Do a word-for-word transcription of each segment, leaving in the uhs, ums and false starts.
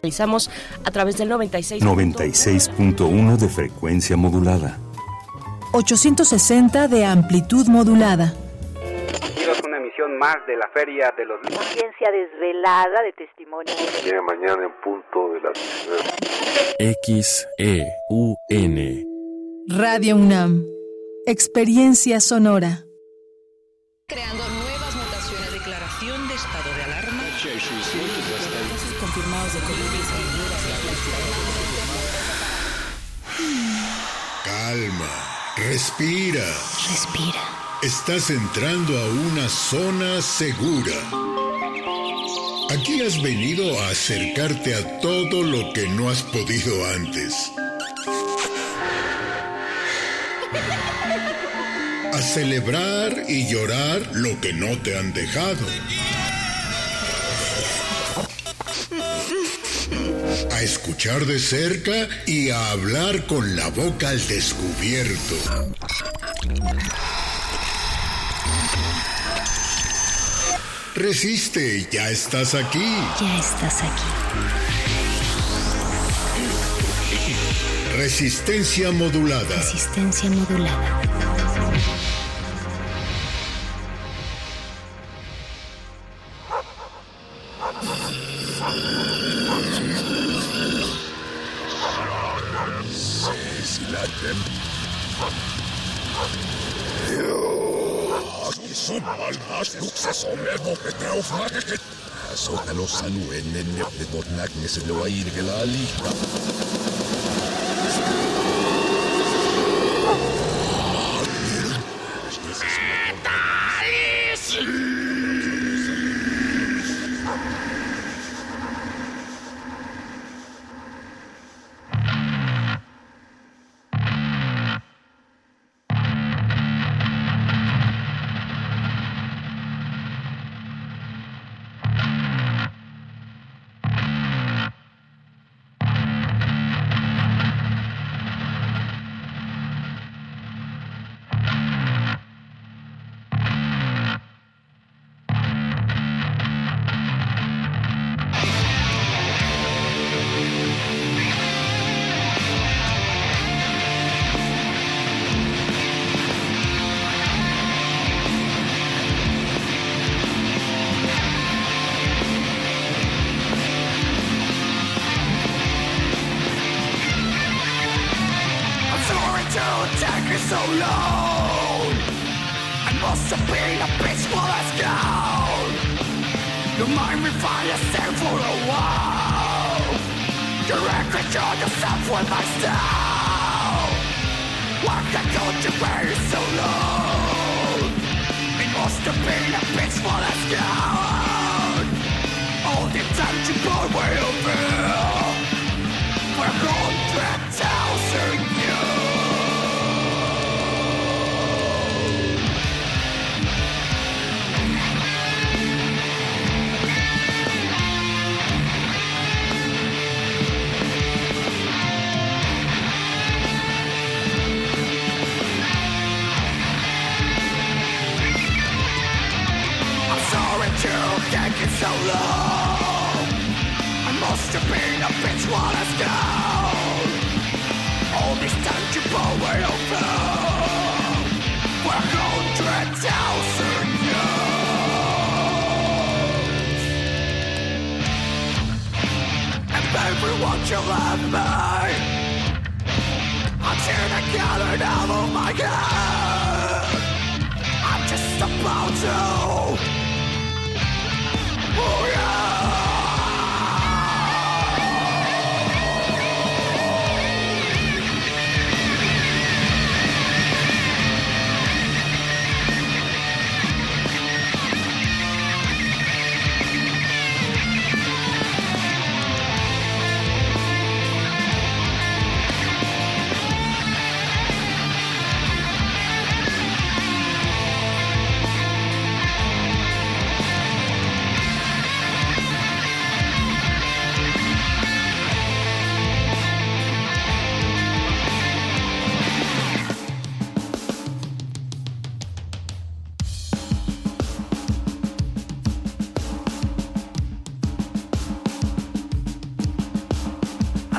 Realizamos a través del noventa y seis punto uno de frecuencia modulada. ochocientos sesenta de amplitud modulada. Bienvenidos a una emisión más de la Feria de los Libros. Ciencia desvelada de testimonios. Viene mañana en punto de las diecinueve. X E U N. Radio UNAM. Experiencia sonora. Creando nuevas mutaciones. Declaración de estado de alarma. Casos confirmados de COVID diecinueve. Calma. Respira. Respira. Estás entrando a una zona segura. Aquí has venido a acercarte a todo lo que no has podido antes. A celebrar y llorar lo que no te han dejado. A escuchar de cerca y a hablar con la boca al descubierto. Resiste, ya estás aquí. Ya estás aquí. Resistencia modulada. Resistencia modulada.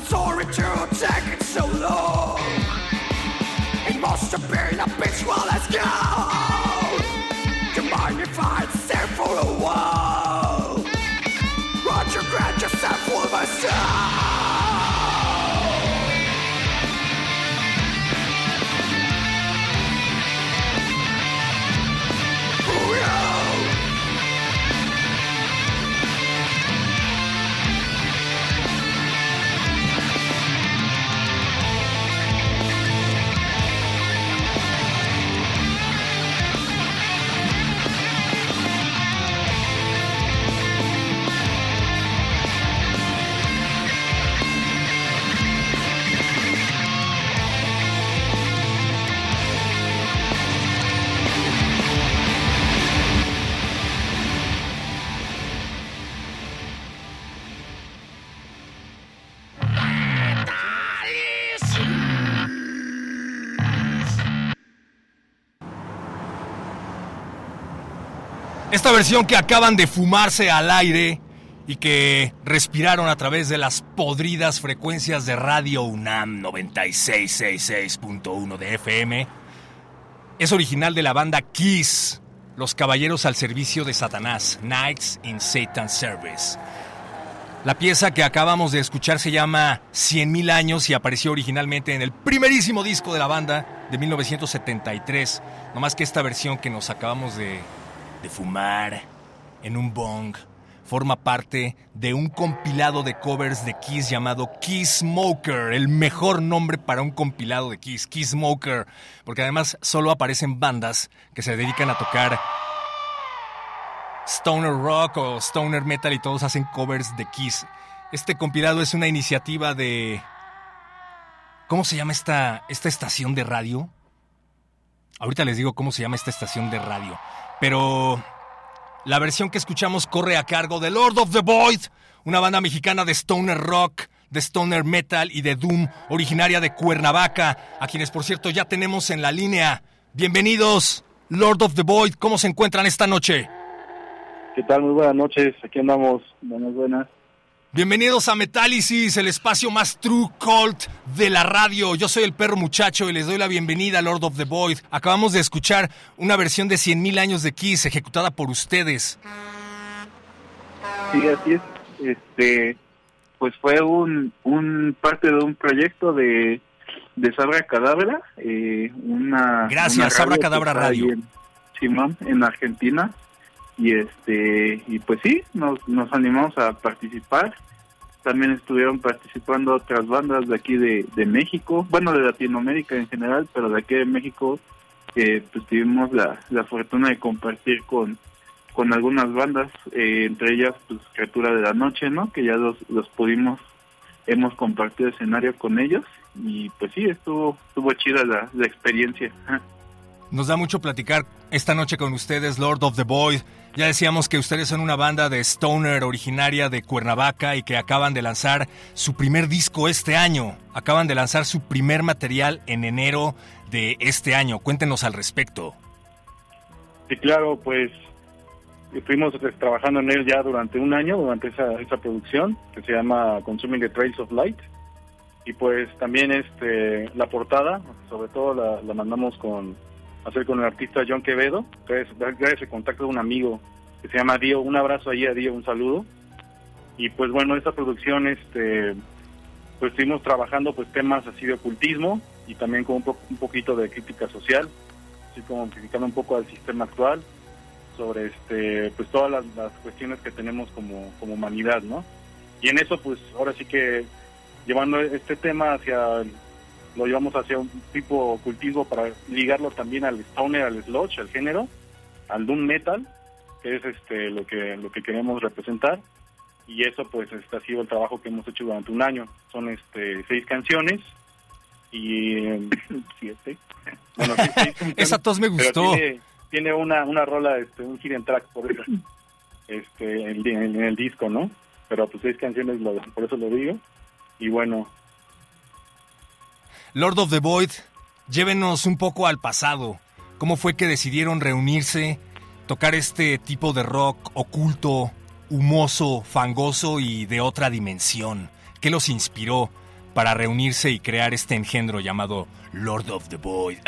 sorry to take it so long. It must have been a bitch, well let's go. Do you mind if I stay for a while? Won't you grant yourself for myself? Esta versión que acaban de fumarse al aire y que respiraron a través de las podridas frecuencias de Radio UNAM noventa y seis punto sesenta y seis punto uno de F M es original de la banda Kiss, Los Caballeros al Servicio de Satanás, Knights in Satan's Service. La pieza que acabamos de escuchar se llama Cien Mil Años y apareció originalmente en el primerísimo disco de la banda de mil novecientos setenta y tres. No más que esta versión que nos acabamos de, de fumar en un bong forma parte de un compilado de covers de Kiss llamado Kiss Smoker, el mejor nombre para un compilado de Kiss, Kiss Smoker, porque además solo aparecen bandas que se dedican a tocar stoner rock o stoner metal y todos hacen covers de Kiss. Este compilado es una iniciativa de... ¿Cómo se llama esta, esta estación de radio? Ahorita les digo cómo se llama esta estación de radio. Pero la versión que escuchamos corre a cargo de Lord of the Void, una banda mexicana de stoner rock, de stoner metal y de doom, originaria de Cuernavaca, a quienes por cierto ya tenemos en la línea. Bienvenidos, Lord of the Void, ¿cómo se encuentran esta noche? ¿Qué tal? Muy buenas noches, aquí andamos, buenas, buenas. Bienvenidos a Metálisis, el espacio más true cult de la radio. Yo soy el Perro Muchacho y les doy la bienvenida a Lord of the Void. Acabamos de escuchar una versión de Cien Mil Años de Kiss ejecutada por ustedes. Sí, así es. Este, pues fue un, un parte de un proyecto de, de Sabra Cadabra, eh, una... Gracias, una Sabra Cadabra Radio. En, Simón, en Argentina. Y este y pues sí, nos, nos animamos a participar. También estuvieron participando otras bandas de aquí de, de México, bueno, de Latinoamérica en general, pero de aquí de México eh, pues tuvimos la, la fortuna de compartir con, con algunas bandas, eh, entre ellas pues Criatura de la Noche, ¿no? Que ya los, los pudimos, hemos compartido escenario con ellos y pues sí, estuvo estuvo chida la, la experiencia. Nos da mucho platicar esta noche con ustedes, Lord of the Void. Ya decíamos que ustedes son una banda de stoner originaria de Cuernavaca y que acaban de lanzar su primer disco este año. Acaban de lanzar su primer material en enero de este año. Cuéntenos al respecto. Sí, claro, pues estuvimos trabajando en él ya durante un año, durante esa, esa producción que se llama Consuming the Trails of Light. Y pues también este la portada, sobre todo la, la mandamos con... hacer con el artista John Quevedo, gracias, gracias al contacto de un amigo que se llama Dio. Un abrazo ahí a Dio, un saludo. Y pues bueno, esta producción, este pues estuvimos trabajando pues temas así de ocultismo y también con un, po- un poquito de crítica social, así como criticando un poco al sistema actual, sobre este pues todas las, las cuestiones que tenemos como, como humanidad, ¿no? Y en eso pues ahora sí que llevando este tema hacia... el, lo llevamos hacia un tipo ocultismo para ligarlo también al stoner, al sludge, al género, al doom metal, que es este lo que lo que queremos representar, y eso pues este ha sido el trabajo que hemos hecho durante un año. Son este seis canciones y eh, siete. Bueno, sí, seis canciones, esa tos me gustó. Tiene, tiene una una rola, este un hidden track por eso, este en, en, en el disco, ¿no? Pero pues seis canciones, lo, por eso lo digo. Y bueno, Lord of the Void, llévenos un poco al pasado. ¿Cómo fue que decidieron reunirse, tocar este tipo de rock oculto, humoso, fangoso y de otra dimensión? ¿Qué los inspiró para reunirse y crear este engendro llamado Lord of the Void?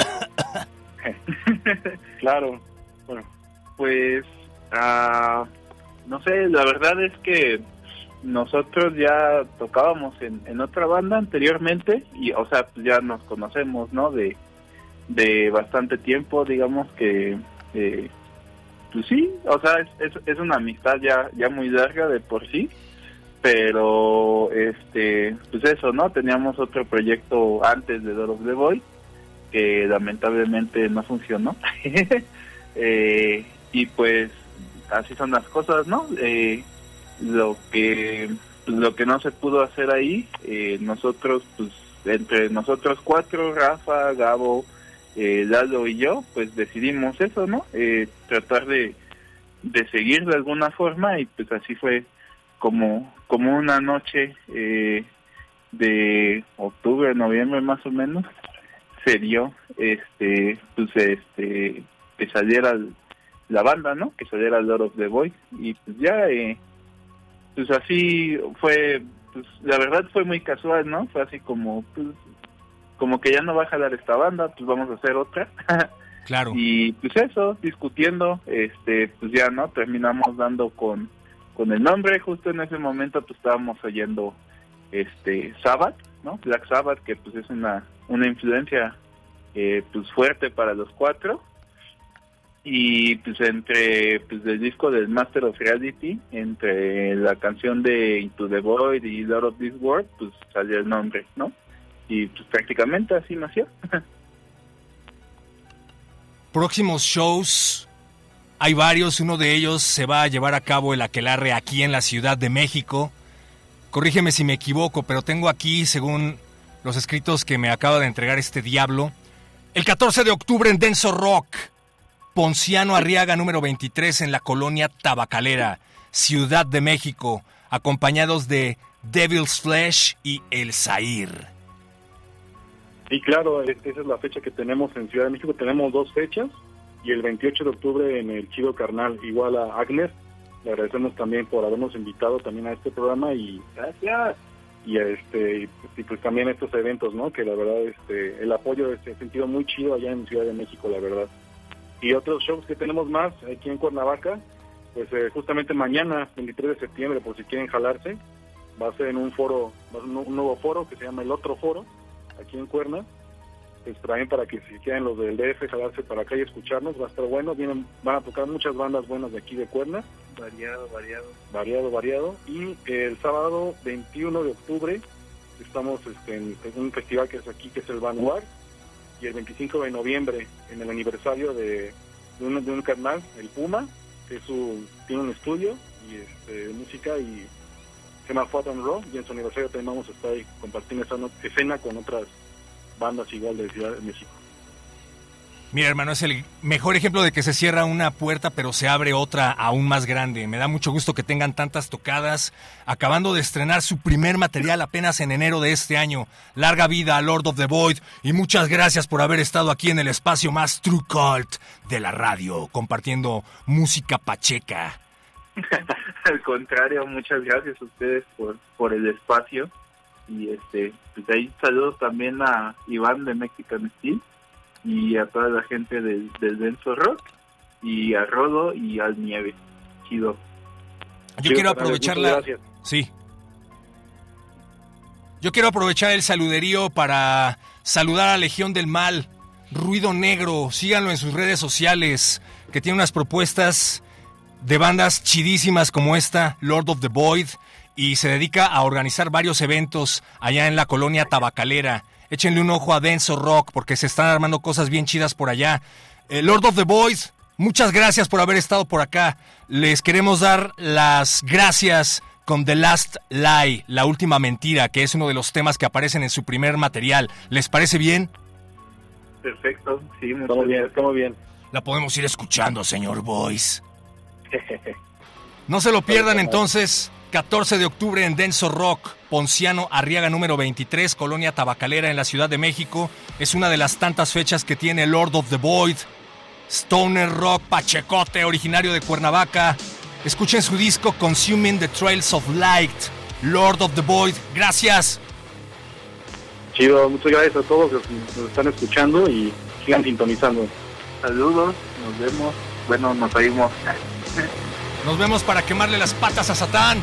Claro, bueno, pues uh, no sé, la verdad es que nosotros ya tocábamos en, en otra banda anteriormente y, o sea, pues ya nos conocemos, ¿no? De, de bastante tiempo, digamos que, eh, pues sí, o sea, es, es, es una amistad ya, ya muy larga de por sí, pero, este, pues eso, ¿no? Teníamos otro proyecto antes de Lord of the Void que lamentablemente no funcionó. eh, y pues así son las cosas, ¿no? Eh, lo que lo que no se pudo hacer ahí, eh, nosotros, pues entre nosotros cuatro, Rafa, Gabo, eh, Lalo y yo, pues decidimos eso, ¿no? Eh, tratar de, de seguir de alguna forma y pues así fue como como una noche eh, de octubre, noviembre más o menos, se dio este pues este que saliera la banda, ¿no? Que saliera Lord of the Void y pues ya eh, pues así fue, pues la verdad fue muy casual, ¿no? Fue así como pues como que ya no va a jalar esta banda, pues vamos a hacer otra. Claro. Y pues eso, discutiendo, este pues ya, ¿no? Terminamos dando con con el nombre. Justo en ese momento pues estábamos oyendo este Sabbath, ¿no? Black Sabbath, que pues es una una influencia eh, pues fuerte para los cuatro. Y pues entre pues el disco del Master of Reality, entre la canción de Into the Void y Lord of this World, pues salió el nombre, ¿no? Y pues prácticamente así nació. Próximos shows, hay varios, uno de ellos se va a llevar a cabo el Aquelarre aquí en la Ciudad de México. Corrígeme si me equivoco, pero tengo aquí, según los escritos que me acaba de entregar este diablo, el catorce de octubre en Denso Rock, Ponciano Arriaga número veintitrés en la colonia Tabacalera, Ciudad de México, acompañados de Devil's Flesh y El Zahir. Sí, claro, esa es la fecha que tenemos en Ciudad de México. Tenemos dos fechas y el veintiocho de octubre en el Chido Carnal, igual a Agnes. Le agradecemos también por habernos invitado también a este programa y gracias. Y este y pues también estos eventos, ¿no? Que la verdad este el apoyo se ha sentido muy chido allá en Ciudad de México, la verdad. Y otros shows que tenemos más aquí en Cuernavaca, pues eh, justamente mañana, veintitrés de septiembre, por si quieren jalarse, va a ser en un foro, un nuevo foro que se llama El Otro Foro, aquí en Cuerna. Pues también para que si quieren los del D F jalarse para acá y escucharnos, va a estar bueno. Vienen, van a tocar muchas bandas buenas de aquí de Cuerna. Variado, variado. Variado, variado. Y el sábado veintiuno de octubre estamos este, en, en un festival que es aquí, que es el Vanguard. Y el veinticinco de noviembre, en el aniversario de, de, un, de un carnal, el Puma, que es su, tiene un estudio y este, de música y se llama Fat and Raw, y en su aniversario también vamos a estar ahí compartiendo esa no, escena con otras bandas igual de Ciudad de México. Mira, hermano, es el mejor ejemplo de que se cierra una puerta pero se abre otra aún más grande. Me da mucho gusto que tengan tantas tocadas, acabando de estrenar su primer material apenas en enero de este año. Larga vida a Lord of the Void y muchas gracias por haber estado aquí en el espacio más true cult de la radio, compartiendo música pacheca. Al contrario, muchas gracias a ustedes por, por el espacio. Y este pues ahí saludos también a Iván de Mexican Steel y a toda la gente del, del Denso Rock y a Rodo y al Nieve. Chido. Yo Chido, quiero aprovechar la... Gracias. Sí. Yo quiero aprovechar el saluderío para saludar a Legión del Mal, Ruido Negro. Síganlo en sus redes sociales, que tiene unas propuestas de bandas chidísimas como esta, Lord of the Void, y se dedica a organizar varios eventos allá en la colonia Tabacalera. Échenle un ojo a Denso Rock porque se están armando cosas bien chidas por allá. Eh, Lord of the Void, muchas gracias por haber estado por acá. Les queremos dar las gracias con The Last Lie, la última mentira, que es uno de los temas que aparecen en su primer material. ¿Les parece bien? Perfecto, sí, muy bien, estamos bien. La podemos ir escuchando, señor Boyce. No se lo pierdan entonces. catorce de octubre en Denso Rock, Ponciano Arriaga número veintitrés, colonia Tabacalera en la Ciudad de México. Es una de las tantas fechas que tiene Lord of the Void, stoner rock pachecote originario de Cuernavaca. Escuchen su disco Consuming the Trails of Light, Lord of the Void. Gracias. Chido, muchas gracias a todos los que nos están escuchando y sigan sintonizando. Saludos, nos vemos. Bueno, nos oímos. Nos vemos para quemarle las patas a Satán.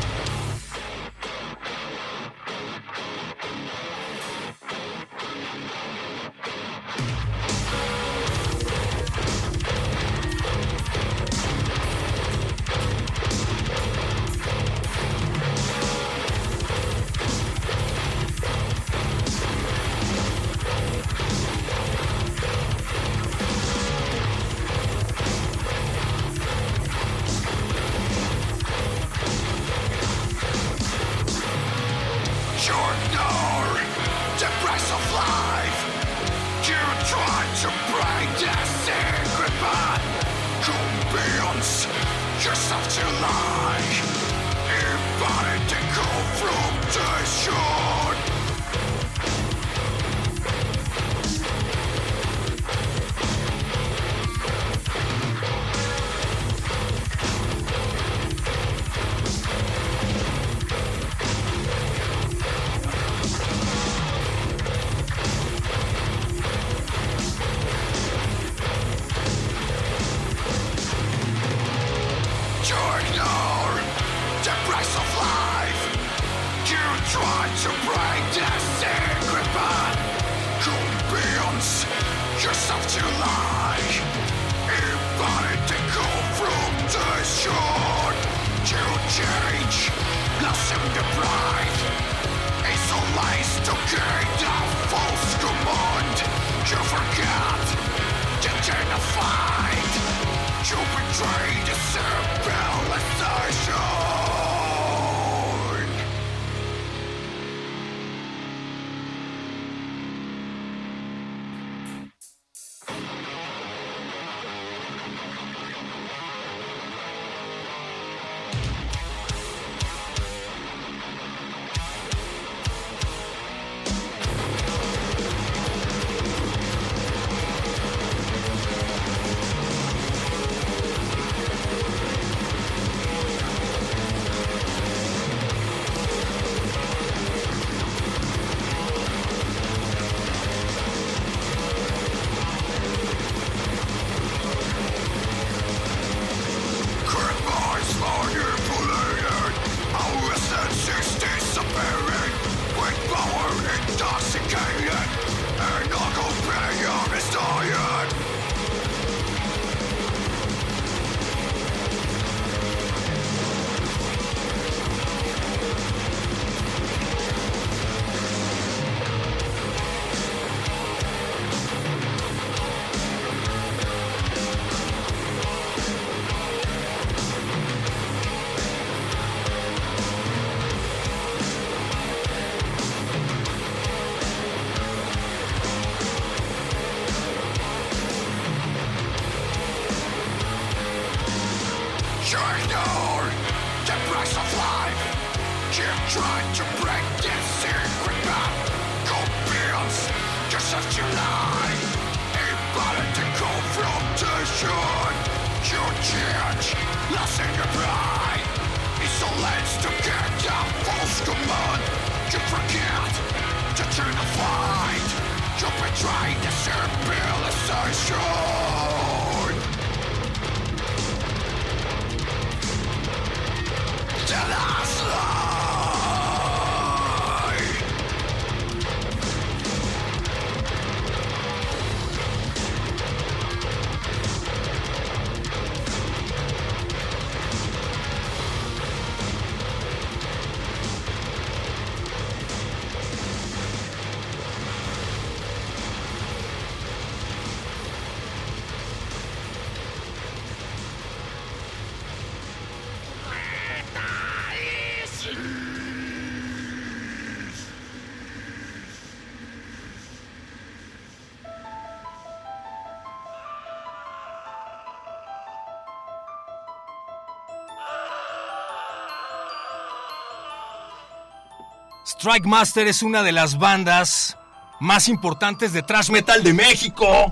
Strike Master es una de las bandas más importantes de thrash metal de México.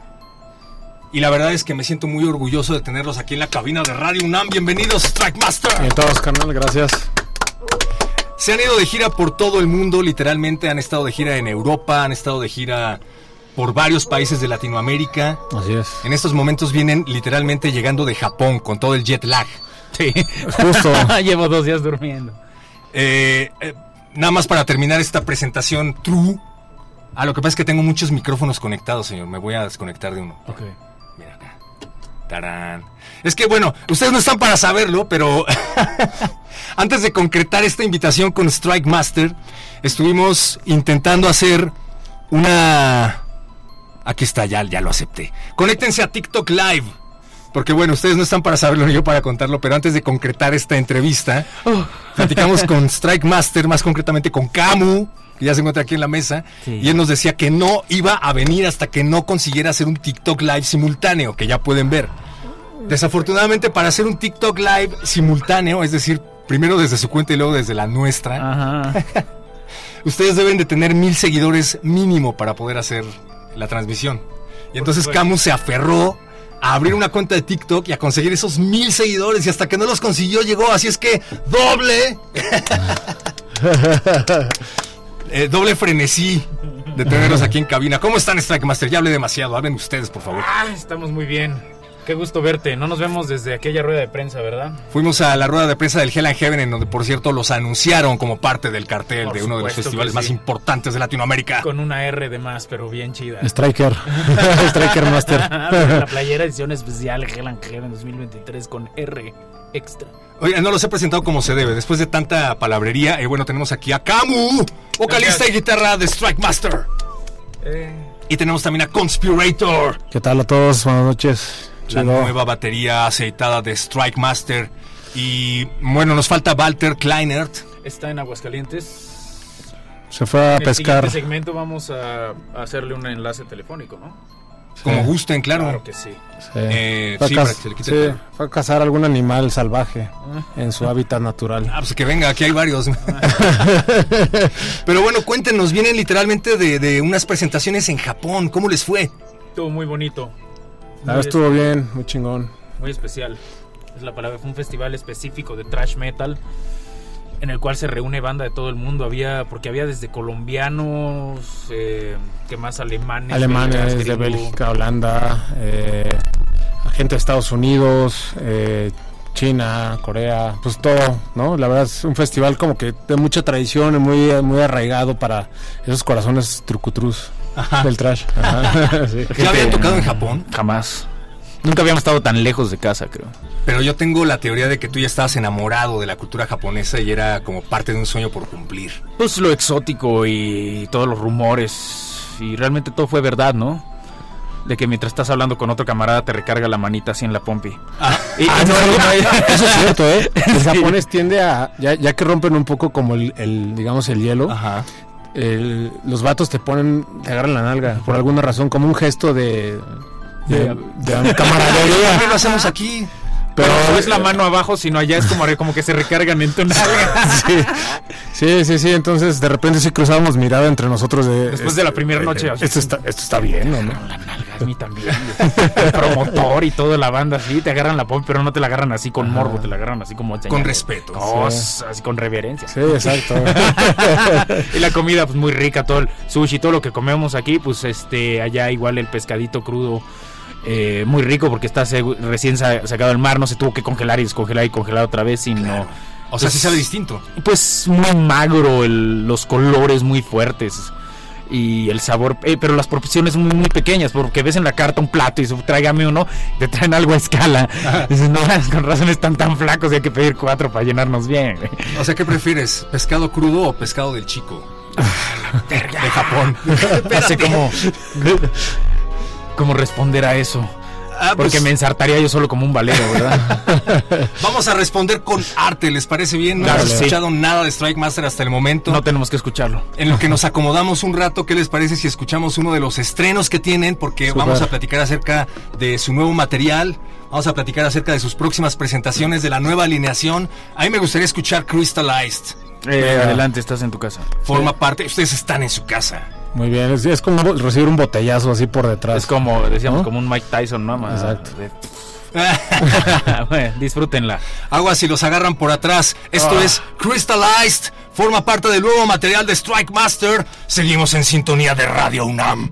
Y la verdad es que me siento muy orgulloso de tenerlos aquí en la cabina de Radio UNAM. Bienvenidos, Strike Master. Bien, todos, carnal, gracias. Se han ido de gira por todo el mundo, literalmente han estado de gira en Europa, han estado de gira por varios países de Latinoamérica. Así es. En estos momentos vienen literalmente llegando de Japón con todo el jet lag. Sí, justo. Llevo dos días durmiendo. Eh, eh, nada más para terminar esta presentación true. Ah, lo que pasa es que tengo muchos micrófonos conectados, señor. Me voy a desconectar de uno. Ok. Mira acá. Tarán. Es que, bueno, ustedes no están para saberlo, pero antes de concretar esta invitación con Strike Master, estuvimos intentando hacer una... Aquí está, ya, ya lo acepté. Conéctense a TikTok Live. Porque bueno, ustedes no están para saberlo ni yo para contarlo, pero antes de concretar esta entrevista, oh. platicamos con Strike Master, más concretamente con Camu, que ya se encuentra aquí en la mesa, sí. y él nos decía que no iba a venir hasta que no consiguiera hacer un TikTok Live simultáneo, que ya pueden ver. Desafortunadamente, para hacer un TikTok Live simultáneo, es decir, primero desde su cuenta y luego desde la nuestra, Ajá. ustedes deben de tener mil seguidores mínimo para poder hacer la transmisión. Y entonces Camu se aferró a abrir una cuenta de TikTok y a conseguir esos mil seguidores, y hasta que no los consiguió llegó, así es que doble eh, doble frenesí de tenerlos aquí en cabina. ¿Cómo están, Strike Master? Ya hablé demasiado, hablen ustedes, por favor. Ah, estamos muy bien. Qué gusto verte. No nos vemos desde aquella rueda de prensa, ¿verdad? Fuimos a la rueda de prensa del Hell and Heaven, en donde, por cierto, los anunciaron como parte del cartel por de uno de los festivales sí. más importantes de Latinoamérica. Con una R de más, pero bien chida. Striker. Striker Master. La playera edición especial Hell and Heaven dos mil veintitrés con R extra. Oye, no los he presentado como se debe. Después de tanta palabrería, eh, bueno, tenemos aquí a Camu, vocalista Gracias. y guitarra de Strike Master. Eh. Y tenemos también a Conspirator. ¿Qué tal a todos? Buenas noches. La Chido. nueva batería aceitada de Strike Master. Y bueno, nos falta Walter Kleinert. Está en Aguascalientes. Se fue a en pescar. En este segmento vamos a, a hacerle un enlace telefónico, ¿no? Como sí. gusten, claro. Claro que sí. Sí. Eh, fue, sí, a para que se le quite sí. fue a cazar algún animal salvaje en su hábitat natural. Ah, pues que venga, aquí hay varios. Pero bueno, cuéntenos, vienen literalmente de, de unas presentaciones en Japón. ¿Cómo les fue? Estuvo muy bonito. Ah, estuvo bien, muy chingón. Muy especial, es la palabra. Fue un festival específico de thrash metal en el cual se reúne banda de todo el mundo. Había, porque había desde colombianos, eh, que más alemanes, alemanes belgas, de Bélgica, Holanda, eh, gente de Estados Unidos, eh, China, Corea, pues todo, ¿no? La verdad es un festival como que de mucha tradición y muy, muy arraigado para esos corazones trucutrus. Ajá. Del trash. Ajá. Sí. ¿Ya habían tocado en Japón? Jamás. Nunca habíamos estado tan lejos de casa, creo. Pero yo tengo la teoría de que tú ya estabas enamorado de la cultura japonesa y era como parte de un sueño por cumplir. Pues lo exótico y todos los rumores. Y realmente todo fue verdad, ¿no? De que mientras estás hablando con otro camarada te recarga la manita así en la pompi. Ah, y, ah, no, no, no, eso es cierto, ¿eh? El sí. japonés tiende a, ya, ya que rompen un poco como el, el digamos, el hielo. Ajá. El, los vatos te ponen, te agarran la nalga por alguna razón, como un gesto de de, de, de camaradería. ¿Qué lo hacemos aquí? Pero no es la mano abajo, sino allá es como, como que se recargan en tu nalga. Sí, sí, sí, sí. Entonces de repente sí cruzábamos mirada entre nosotros de, después es, de la primera eh, noche. Esto está, esto está bien, ¿no? La nalga, a mí también. El promotor y toda la banda, sí, te agarran la pompa, pero no te la agarran así con morbo, te la agarran así como con señal, respeto. No, sí. Así con reverencia. Sí, exacto. Y la comida, pues muy rica, todo el sushi, todo lo que comemos aquí, pues este, allá igual el pescadito crudo. Eh, muy rico porque está seg- recién sa- sacado del mar, no se tuvo que congelar y descongelar y congelar otra vez, sino claro. O sea, pues, sí sabe distinto. Pues muy magro, el, los colores muy fuertes y el sabor, eh, pero las proporciones muy muy pequeñas, porque ves en la carta un plato y dices, tráigame uno, te traen algo a escala. Ajá. Dices, no, con razón están tan flacos y hay que pedir cuatro para llenarnos bien. O sea, ¿qué prefieres? ¿Pescado crudo o pescado del chico? De Japón. Así como... ¿Cómo responder a eso? Ah, porque pues, me ensartaría yo solo como un valero, ¿verdad? Vamos a responder con arte, ¿les parece bien? No claro, hemos escuchado sí. nada de Strike Master hasta el momento. No tenemos que escucharlo. En lo que nos acomodamos un rato, ¿qué les parece si escuchamos uno de los estrenos que tienen? Porque Super. vamos a platicar acerca de su nuevo material, vamos a platicar acerca de sus próximas presentaciones, de la nueva alineación. A mí me gustaría escuchar Crystallized. Eh, adelante, estás en tu casa. Forma sí. parte, ustedes están en su casa. Muy bien, es, es como recibir un botellazo así por detrás. Es como, decíamos, ¿no? Como un Mike Tyson, ¿no? Exacto. Bueno, disfrútenla. Aguas si los agarran por atrás. Esto oh. es Crystallized, forma parte del nuevo material de Strike Master. Seguimos en sintonía de Radio UNAM.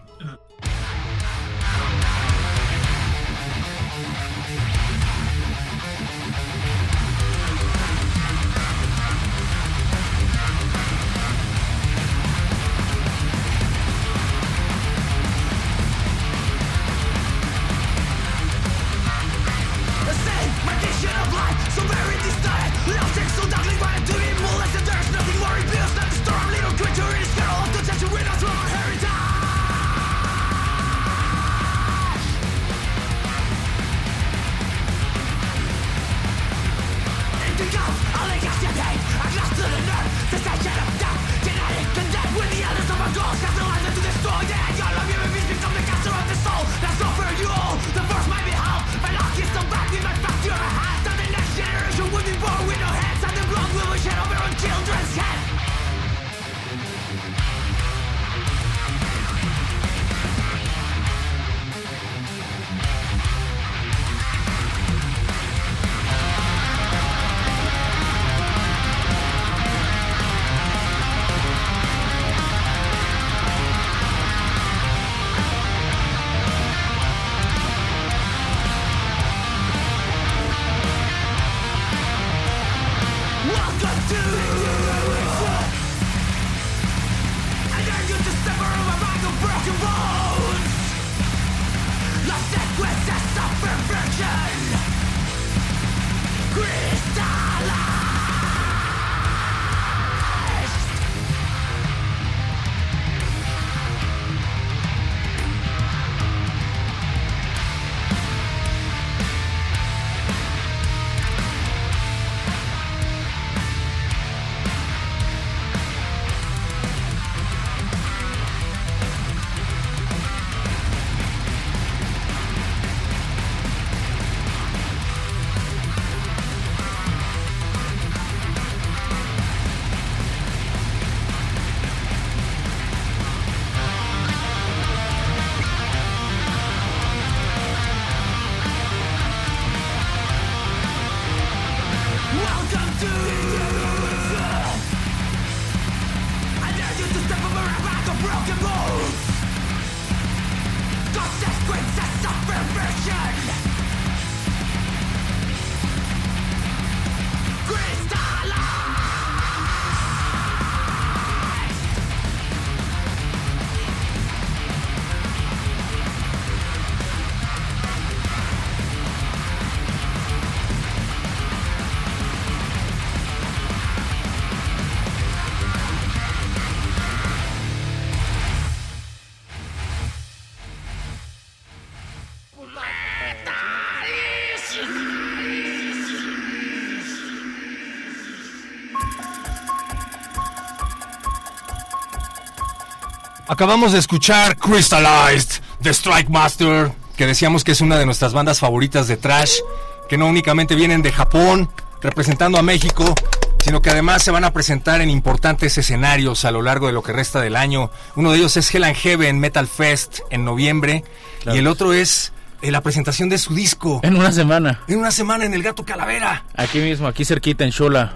Acabamos de escuchar Crystallized de Strike Master, que decíamos que es una de nuestras bandas favoritas de thrash, que no únicamente vienen de Japón representando a México, sino que además se van a presentar en importantes escenarios a lo largo de lo que resta del año. Uno de ellos es Hell and Heaven Metal Fest en noviembre, claro. Y el otro es eh, la presentación de su disco. En una semana. En una semana en el Gato Calavera. Aquí mismo, aquí cerquita en Xola,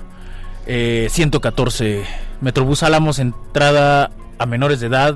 eh, ciento catorce, Metrobús Álamos, entrada a menores de edad.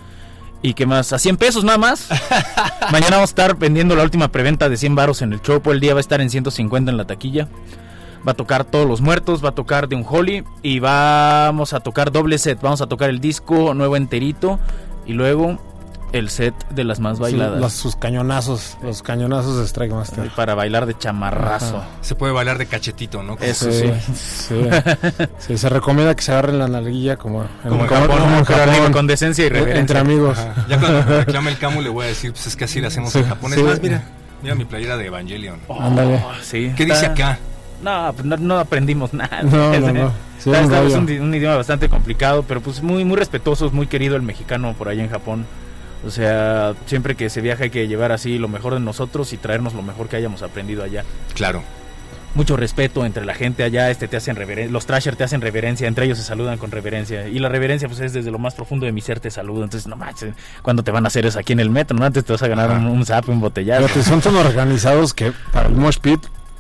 ¿Y qué más? A cien pesos nada más. Mañana vamos a estar vendiendo la última preventa de cien varos en el Chopo. El día va a estar en ciento cincuenta en la taquilla. Va a tocar Todos los Muertos, va a tocar The Unholy y vamos a tocar doble set. Vamos a tocar el disco nuevo enterito y luego el set de las más bailadas. Sí, los, sus cañonazos, los cañonazos de Strike Master. Para bailar de chamarrazo. Ajá. Se puede bailar de cachetito, ¿no? Eso sí. Sí. Sí. Sí, se recomienda que se agarren la nalguilla como, como en Japón, como en Japón, Japón, con decencia y reverencia. Entre amigos. Ajá. Ya cuando me reclame el Camu le voy a decir, pues es que así lo hacemos sí, en Japón. Es sí. más, mira, mira mi playera de Evangelion. Oh, ándale. Sí, ¿qué está... dice acá? No, no, no aprendimos nada. No, no, no. Sí, está, un, es un, un idioma bastante complicado, pero pues muy, muy respetuosos, muy querido el mexicano por allá en Japón. O sea, siempre que se viaja hay que llevar así lo mejor de nosotros y traernos lo mejor que hayamos aprendido allá. Claro. Mucho respeto entre la gente allá, este te hacen reverencia, los Thrasher te hacen reverencia, entre ellos se saludan con reverencia. Y la reverencia pues es desde lo más profundo de mi ser te saludo. Entonces, no manches, ¿cuándo te van a hacer eso aquí en el metro? No, antes te vas a ganar un, un zap, un botellazo. Pero son tan organizados que para el mosh pit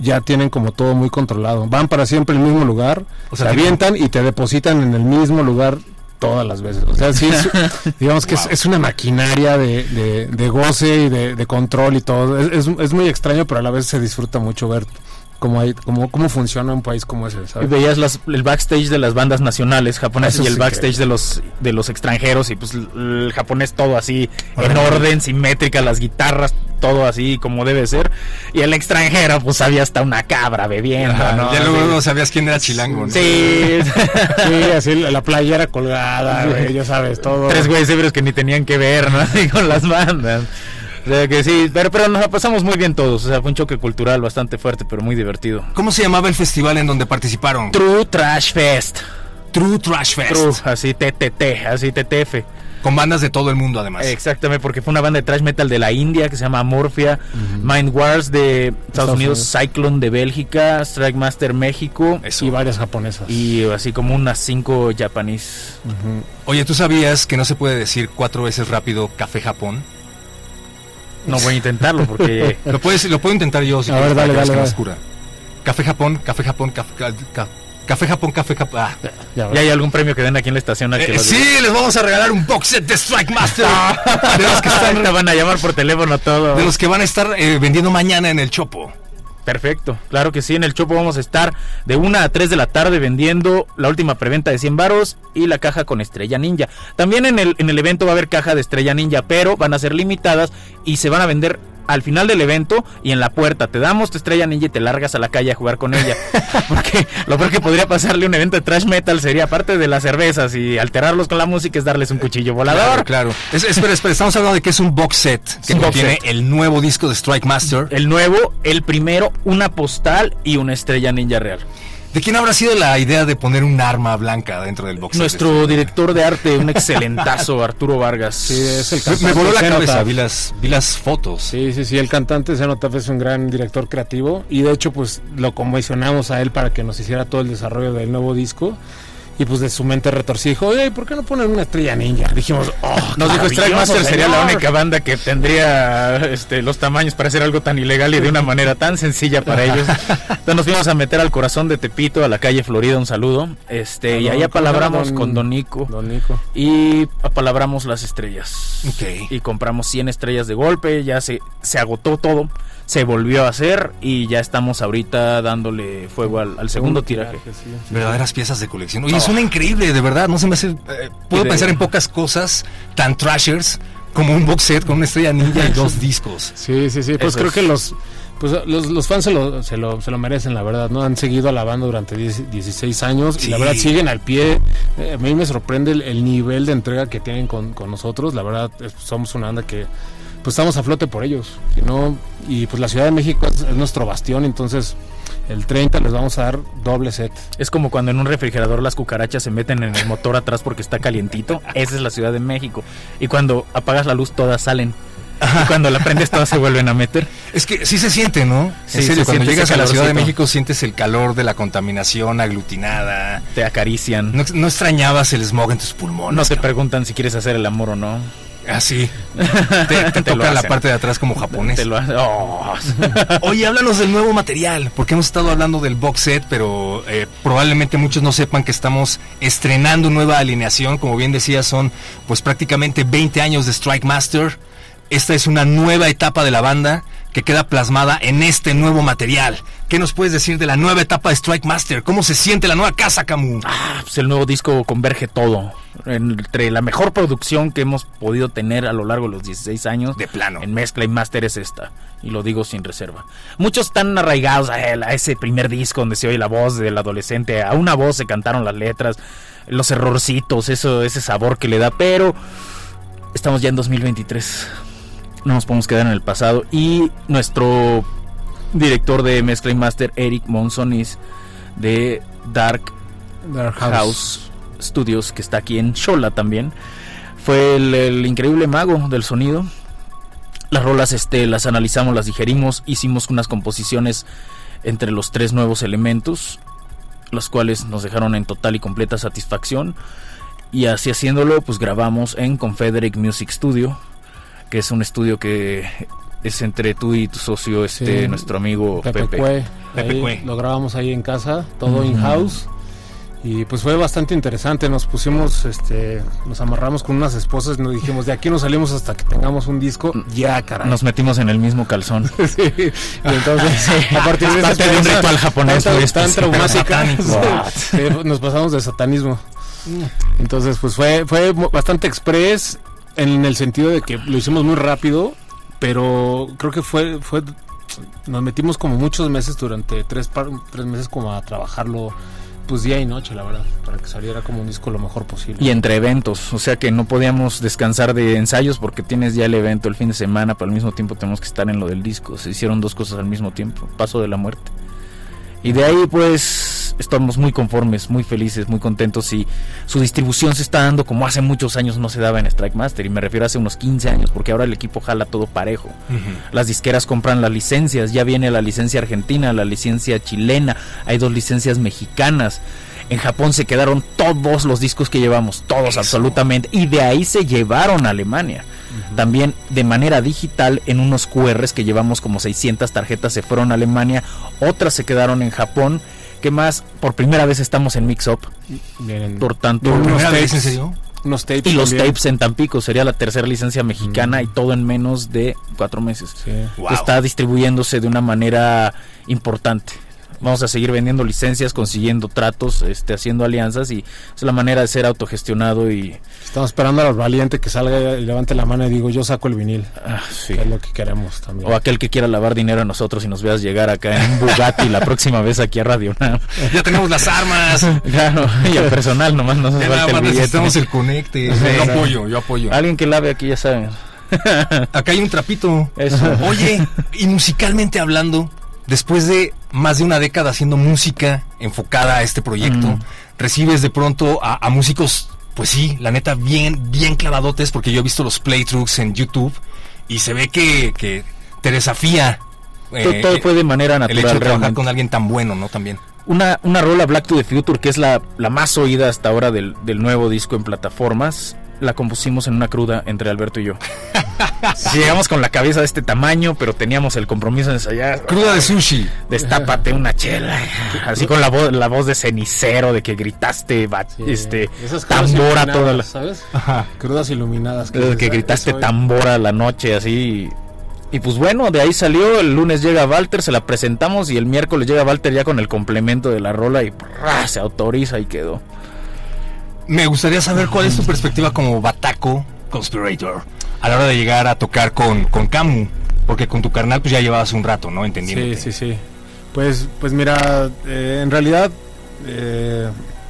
ya tienen como todo muy controlado. Van para siempre al mismo lugar, o sea, se avientan y te depositan en el mismo lugar todas las veces. O sea, sí es, digamos que wow. es, es una maquinaria de, de, de goce y de, de control y todo. Es, es, es muy extraño, pero a la vez se disfruta mucho ver cómo hay, cómo, cómo funciona un país como ese, ¿sabes? Y veías las, el backstage de las bandas nacionales japonesas y el backstage de los de los extranjeros, y pues el, el japonés todo así en orden, simétrica, las guitarras, todo así como debe ser, y el extranjero pues había hasta una cabra bebiendo, ajá, ¿no? Ya luego no sabías quién era Chilango, ¿no? Sí, sí, así la playera colgada, güey, ya sabes, todo. Tres güeyes severos que ni tenían que ver, ¿no? Así con las bandas. O sea que sí, pero, pero nos la pasamos muy bien todos. O sea, fue un choque cultural bastante fuerte, pero muy divertido. ¿Cómo se llamaba el festival en donde participaron? True Trash Fest. True Trash Fest. True, así T T T, así T T F. Con bandas de todo el mundo, además. Exactamente, porque fue una banda de thrash metal de la India que se llama Amorphia, uh-huh. Mind Wars de Estados, Estados Unidos, Unidos, Cyclone de Bélgica, Strike Master México. Eso. Y varias japonesas. Y así como unas cinco japonés. Uh-huh. Oye, ¿tú sabías que no se puede decir cuatro veces rápido Café Japón? No voy a intentarlo porque... lo, puedes, lo puedo intentar yo. Si a ver, dale, dale, dale. Café Japón, Café Japón, Café, café, café Japón, Café Japón. Ah. ¿Ya, ¿Ya hay algún premio que den aquí en la estación? Eh, sí, les vamos a regalar un box set de Strike Master. De los que están... Te van a llamar por teléfono todo. De los que van a estar eh, vendiendo mañana en el Chopo. Perfecto, claro que sí, en el Chopo vamos a estar de una a tres de la tarde vendiendo la última preventa de cien varos y la caja con Estrella Ninja. También en el, en el evento va a haber caja de Estrella Ninja, pero van a ser limitadas y se van a vender al final del evento y en la puerta. Te damos tu Estrella Ninja y te largas a la calle a jugar con ella. Porque lo peor que podría pasarle a un evento de thrash metal sería, aparte de las cervezas y alterarlos con la música, es darles un cuchillo volador. Claro, claro. Es, espera, espera, estamos hablando de que es un box set que contiene el nuevo disco de Strike Master. El nuevo, el primero, una postal y una Estrella Ninja real. ¿De quién habrá sido la idea de poner un arma blanca dentro del box? Nuestro este director de arte, un excelentazo, Arturo Vargas. Sí, es el cantante. Me voló la cabeza, vi las, vi las fotos. Sí, sí, sí, el cantante Zenotaf es un gran director creativo y de hecho pues lo comisionamos a él para que nos hiciera todo el desarrollo del nuevo disco. Y pues de su mente retorcida dijo, oye, ¿por qué no ponen una Estrella Ninja? Dijimos, oh, nos dijo Strike Master sería la única banda que tendría este, los tamaños para hacer algo tan ilegal y de una manera tan sencilla para ellos. Entonces nos fuimos a meter al corazón de Tepito, a la calle Florida, un saludo. Este, y ahí apalabramos don, con Don Nico. Don Nico. Y apalabramos las estrellas. Okay. Y compramos cien estrellas de golpe, ya se, se agotó todo. Se volvió a hacer y ya estamos ahorita dándole fuego al, al segundo tiraje. Sí, sí. Verdaderas piezas de colección. Oye, oh. Suena increíble, de verdad. No se me hace. Eh, puedo pensar en pocas cosas tan trashers como un box set con una Estrella Ninja y dos discos. Sí, sí, sí. Pues Eso creo es. que los. Pues los, los fans se lo, se, lo, se lo merecen, la verdad, ¿no? Han seguido a la banda durante diez, dieciséis años sí. Y la verdad siguen al pie. Eh, a mí me sorprende el, el nivel de entrega que tienen con, con nosotros. La verdad, es, somos una banda que pues estamos a flote por ellos, ¿no? Y pues la Ciudad de México es, es nuestro bastión, entonces el treinta les vamos a dar doble set. Es como cuando en un refrigerador las cucarachas se meten en el motor atrás porque está calientito. Esa es la Ciudad de México. Y cuando apagas la luz todas salen. Y cuando la prendes todas se vuelven a meter. Es que sí se siente, ¿no? En sí, serio, cuando llegas a la Ciudad de México sientes el calor de la contaminación aglutinada. Te acarician. No, no extrañabas el smog en tus pulmones. No te preguntan si quieres hacer el amor o no. Ah, sí. Te, te, te toca la parte de atrás como japonés. Te lo hace. Oh. Oye, háblanos del nuevo material, porque hemos estado hablando del box set, pero eh, probablemente muchos no sepan que estamos estrenando nueva alineación. Como bien decía, son pues prácticamente veinte años de Strike Master. Esta es una nueva etapa de la banda que queda plasmada en este nuevo material. ¿Qué nos puedes decir de la nueva etapa de Strike Master? ¿Cómo se siente la nueva casa, Camu? Ah, pues el nuevo disco converge todo. Entre la mejor producción que hemos podido tener a lo largo de los dieciséis años. De plano. En mezcla y máster es esta. Y lo digo sin reserva. Muchos están arraigados a, él, a ese primer disco donde se oye la voz del adolescente. A una voz se cantaron las letras. Los errorcitos, eso, ese sabor que le da. Pero estamos ya en dos mil veintitrés. No nos podemos quedar en el pasado. Y nuestro director de mezcla y master, Eric Monsonis, de Dark, Dark House. House Studios, que está aquí en Xola también, fue el, el increíble mago del sonido. Las rolas este, las analizamos, las digerimos, hicimos unas composiciones entre los tres nuevos elementos, los cuales nos dejaron en total y completa satisfacción. Y así haciéndolo, pues grabamos en Confederate Music Studio, que es un estudio que es entre tú y tu socio, este, sí, nuestro amigo Pepe. Pepe Cue. Pepe Cue. Lo grabamos ahí en casa, todo uh-huh. in-house. Y pues fue bastante interesante, nos pusimos, este, nos amarramos con unas esposas y nos dijimos, de aquí no salimos hasta que tengamos un disco, ya caray. Nos metimos en el mismo calzón. Sí, y entonces, sí, a partir de esa parte de un ritual japonés tan, tan traumática, sí, nos pasamos de satanismo. Entonces, pues fue, fue bastante express, en el sentido de que lo hicimos muy rápido, pero creo que fue, fue, nos metimos como muchos meses, durante tres, tres meses como a trabajarlo, pues día y noche, la verdad, para que saliera como un disco lo mejor posible. Y entre eventos, o sea que no podíamos descansar de ensayos porque tienes ya el evento el fin de semana, pero al mismo tiempo tenemos que estar en lo del disco. Se hicieron dos cosas al mismo tiempo, paso de la muerte. Y de ahí pues estamos muy conformes, muy felices, muy contentos, y su distribución se está dando como hace muchos años no se daba en Strike Master, y me refiero a hace unos quince años, porque ahora el equipo jala todo parejo. Uh-huh. Las disqueras compran las licencias, ya viene la licencia argentina, la licencia chilena, hay dos licencias mexicanas. En Japón se quedaron todos los discos que llevamos, todos. Eso. Absolutamente, y de ahí se llevaron a Alemania. Uh-huh. También de manera digital en unos Q Rs que llevamos como seiscientas tarjetas se fueron a Alemania, otras se quedaron en Japón. ¿Qué más? Por primera vez estamos en Mix Up. Bien, por tanto, ¿por unos tapes, ¿en serio? Unos tapes y los también. Tapes en Tampico, sería la tercera licencia mexicana, mm. y todo en menos de cuatro meses. Sí. Wow. Está distribuyéndose de una manera importante. Vamos a seguir vendiendo licencias, consiguiendo tratos, este, haciendo alianzas, y es la manera de ser autogestionado. Y estamos esperando al valiente que salga y levante la mano y digo, yo saco el vinil. Ah, sí. Es lo que queremos también. O aquel que quiera lavar dinero a nosotros y nos veas llegar acá en un Bugatti la próxima vez aquí a Radio Unam. Ya tenemos las armas. Claro, y el personal nomás nos ya falta el billete. Necesitamos el conecte. Sí, yo apoyo, yo apoyo. Alguien que lave aquí, ya saben. Acá hay un trapito. Eso. Oye, y musicalmente hablando, después de más de una década haciendo música enfocada a este proyecto, mm. recibes de pronto a, a músicos, pues sí, la neta, bien, bien clavadotes, porque yo he visto los playthroughs en YouTube y se ve que, que te desafía. Eh, todo fue de manera natural. El hecho de trabajar realmente con alguien tan bueno, ¿no? También. Una, una rola, Black to the Future, que es la, la más oída hasta ahora del, del nuevo disco en plataformas, la compusimos en una cruda entre Alberto y yo. Sí, llegamos con la cabeza de este tamaño, pero teníamos el compromiso de ensayar. Cruda de sushi. Destápate una chela. Así con la voz, la voz de cenicero, de que gritaste, sí, este, tambora toda la, ¿sabes? Ajá. Crudas iluminadas. Que, que, que gritaste tambora la noche, así. Y pues bueno, de ahí salió. El lunes llega Walter, se la presentamos, y el miércoles llega Walter ya con el complemento de la rola y ¡prá! Se autoriza y quedó. Me gustaría saber cuál es tu perspectiva como Bataco Conspirator a la hora de llegar a tocar con, con Camu, porque con tu carnal pues ya llevabas un rato, ¿no? Entendiendo. Sí, sí, sí. Pues, pues mira, eh, en realidad eh,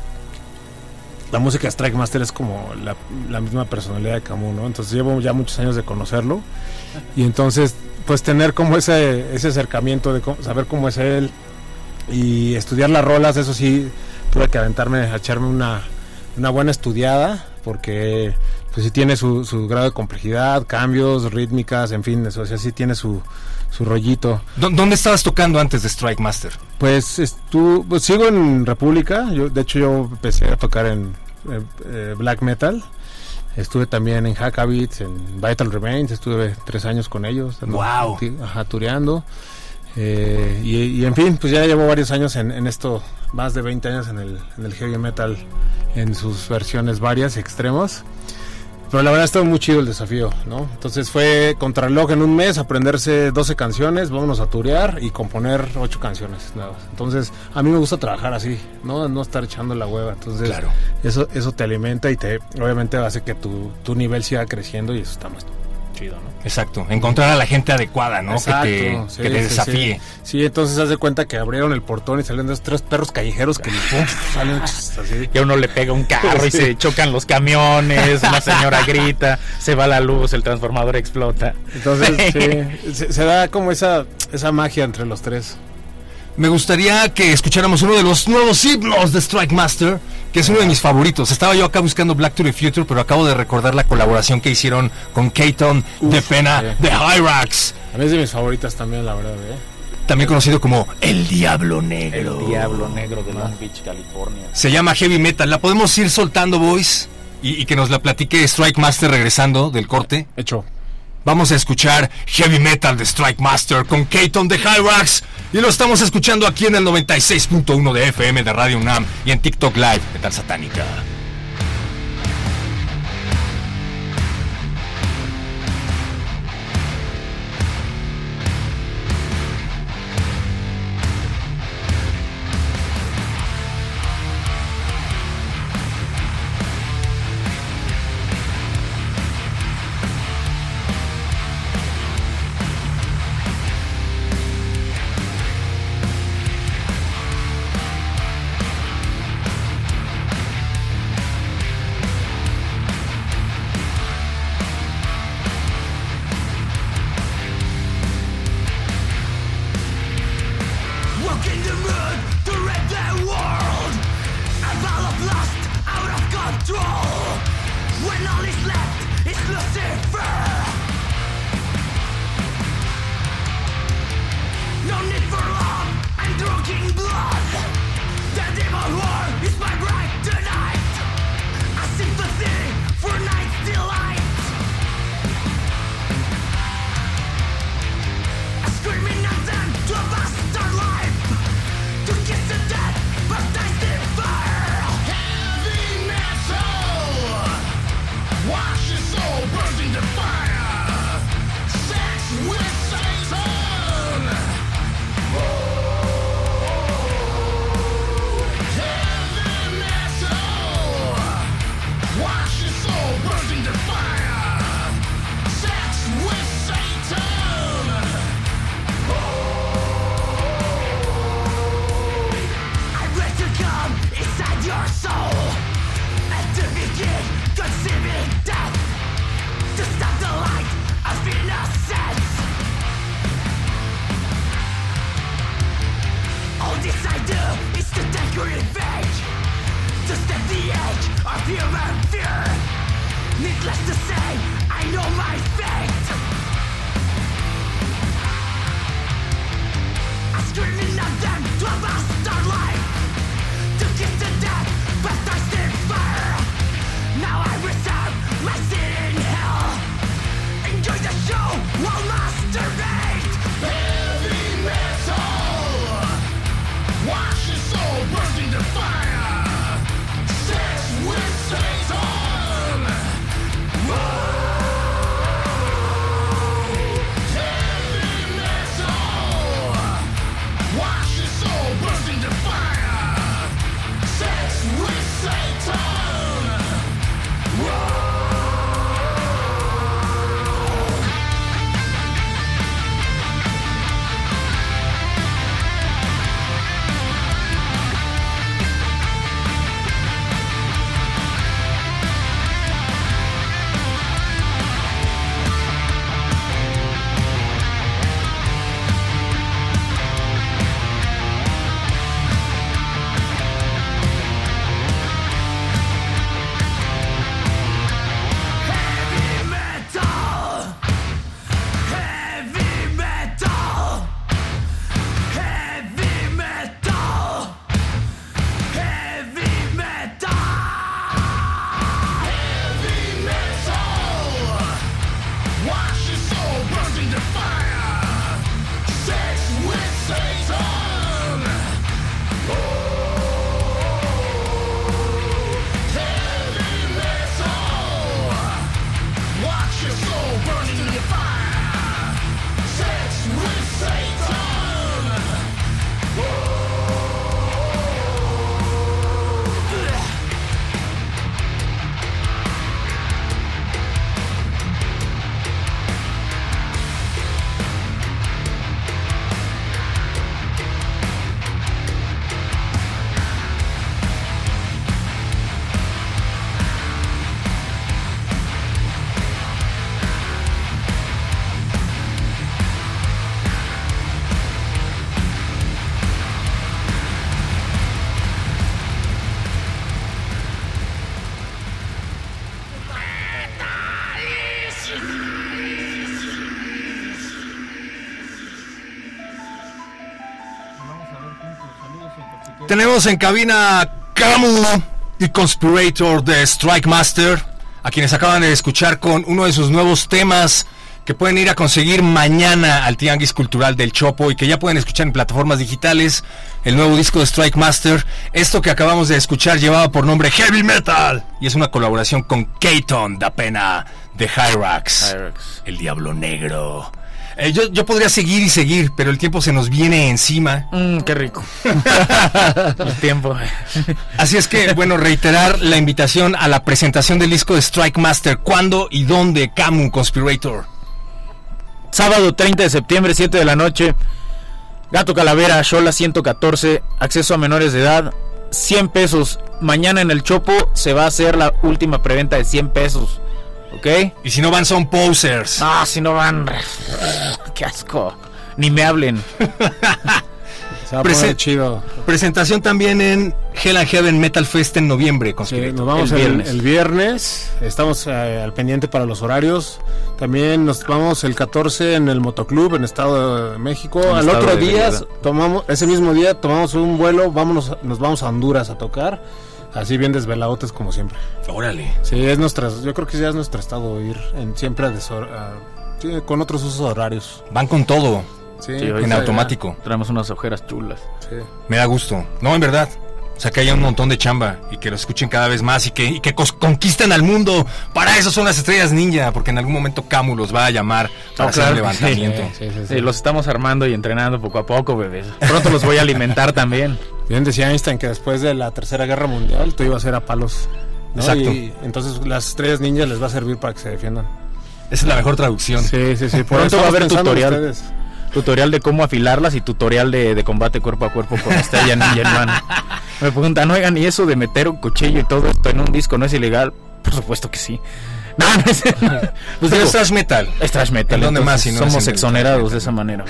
la música de Strike Master es como la, la misma personalidad de Camu, ¿no? Entonces llevo ya muchos años de conocerlo, y entonces pues tener como ese, ese acercamiento de cómo, saber cómo es él y estudiar las rolas, eso sí, tuve que aventarme a echarme una una buena estudiada, porque pues sí tiene su, su grado de complejidad, cambios, rítmicas, en fin, eso, o sea, sí tiene su, su rollito. ¿Dónde estabas tocando antes de Strike Master? Pues, estu, pues sigo en República. Yo, de hecho yo empecé a tocar en eh, eh, black metal. Estuve también en Hackabits, en Vital Remains, estuve tres años con ellos. Wow. Ajá, tureando. Eh, y, y en fin, pues ya llevo varios años en, en esto, más de veinte años en el, en el heavy metal, en sus versiones varias, extremas. Pero la verdad estuvo muy chido el desafío, ¿no? Entonces fue contrarreloj en un mes, aprenderse doce canciones, vámonos a turear y componer ocho canciones nuevas. Entonces a mí me gusta trabajar así, no no estar echando la hueva. Entonces claro. eso eso te alimenta y te obviamente hace que tu, tu nivel siga creciendo, y eso está más chido, ¿no? Exacto, encontrar a la gente adecuada, ¿no? Exacto, que te, sí, que te sí, desafíe. Sí. sí, entonces haz de cuenta que abrieron el portón y salieron esos tres perros callejeros que pum, salen así. Y a uno le pega un carro sí. y se chocan los camiones, una señora grita, se va la luz, el transformador explota. Entonces, sí, se, se da como esa, esa magia entre los tres. Me gustaría que escucháramos uno de los nuevos himnos de Strike Master, que es uno de mis favoritos. Estaba yo acá buscando Black to the Future, pero acabo de recordar la colaboración que hicieron con Keaton de Pena sí. de Hyrax. A mí es de mis favoritas también, la verdad, ¿eh? También conocido como El Diablo Negro. El Diablo Negro de Long Beach, California. Se llama Heavy Metal. ¿La podemos ir soltando, boys? Y, y que nos la platique Strike Master regresando del corte. Hecho. Vamos a escuchar Heavy Metal de Strike Master con Keaton de Hyrax. Y lo estamos escuchando aquí en el noventa y seis punto uno de F M de Radio UNAM y en TikTok Live, Metal Satánica. Tenemos en cabina Camu y Conspirator de Strike Master, a quienes acaban de escuchar con uno de sus nuevos temas que pueden ir a conseguir mañana al Tianguis Cultural del Chopo y que ya pueden escuchar en plataformas digitales, el nuevo disco de Strike Master. Esto que acabamos de escuchar llevaba por nombre Heavy Metal y es una colaboración con Keaton da Pena de Hyrax, el Diablo Negro. Eh, yo, yo podría seguir y seguir, pero el tiempo se nos viene encima. Mm, qué rico. El tiempo. Así es que, bueno, reiterar la invitación a la presentación del disco de Strike Master. ¿Cuándo y dónde, Camu Conspirator? Sábado treinta de septiembre, siete de la noche. Gato Calavera, Xola ciento catorce. Acceso a menores de edad, cien pesos. Mañana en el Chopo se va a hacer la última preventa de cien pesos. ¿Ok? Y si no van, son posers. Ah, si no van. Qué asco. Ni me hablen. Se va a poner chido. Presentación también en Hell and Heaven Metal Fest en noviembre. Sí, nos vamos el viernes. El, el viernes. Estamos eh, al pendiente para los horarios. También nos vamos el catorce en el Motoclub en Estado de México. En al otro día, tomamos, ese mismo día, tomamos un vuelo. Vámonos, nos vamos a Honduras a tocar. Así bien desveladotes como siempre. Órale. Sí, es nuestra, yo creo que ya es nuestro estado ir en, siempre a desor, a, sí, con otros usos horarios. Van con todo. Sí, sí, en automático. Ya. Traemos unas ojeras chulas. Sí. Me da gusto. No, en verdad. O sea, que haya un montón de chamba y que lo escuchen cada vez más y que, y que conquisten al mundo. Para eso son las estrellas ninja, porque en algún momento Camu los va a llamar para oh, hacer claro. un levantamiento. Sí, sí, sí, sí. Sí, los estamos armando y entrenando poco a poco, bebés. Pronto los voy a alimentar también. Bien decía Einstein que después de la Tercera Guerra Mundial todo iba a ser a palos, ¿no? Exacto. Y entonces las estrellas ninja les va a servir para que se defiendan. Esa es la mejor traducción. Sí, sí, sí. Por pronto va a haber tutorial. Tutorial de cómo afilarlas y tutorial de, de combate cuerpo a cuerpo con Estrella Ninja Man. Me preguntan, oigan, ¿y eso de meter un cuchillo y todo esto en un disco no es ilegal? Por supuesto que sí. No, no es, pues digo, es trash metal. Es trash metal. ¿Dónde más? Si no somos exonerados de esa manera.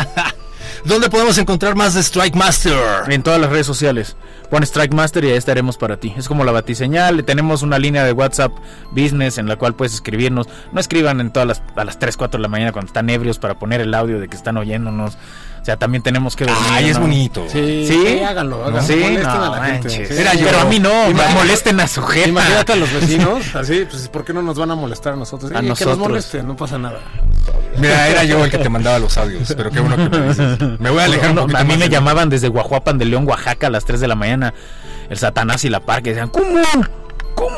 ¿Dónde podemos encontrar más de Strike Master? En todas las redes sociales. Pon Strike Master y ahí estaremos para ti. Es como la batiseñal. Tenemos una línea de WhatsApp Business en la cual puedes escribirnos. No escriban en todas las, a las tres, cuatro de la mañana cuando están ebrios para poner el audio de que están oyéndonos. O sea, también tenemos que dormir. Ay, ¿no? Es bonito. Sí, sí, sí háganlo, háganlo. Sí, molesten no, a la gente. Sí. Era yo. Pero a mí no, Imagínate, molesten a su jefa. Imagínate a los vecinos, así, pues ¿por qué no nos van a molestar a nosotros? A sí, nosotros. Que nos molesten, no pasa nada. Mira, era yo el que te mandaba los audios, pero qué bueno que me dices. Me voy a alejar no, un no, A mí me de... llamaban desde Guajuapan de León, Oaxaca, a las tres de la mañana. El Satanás y la Parca decían, ¿cómo? ¿Cómo?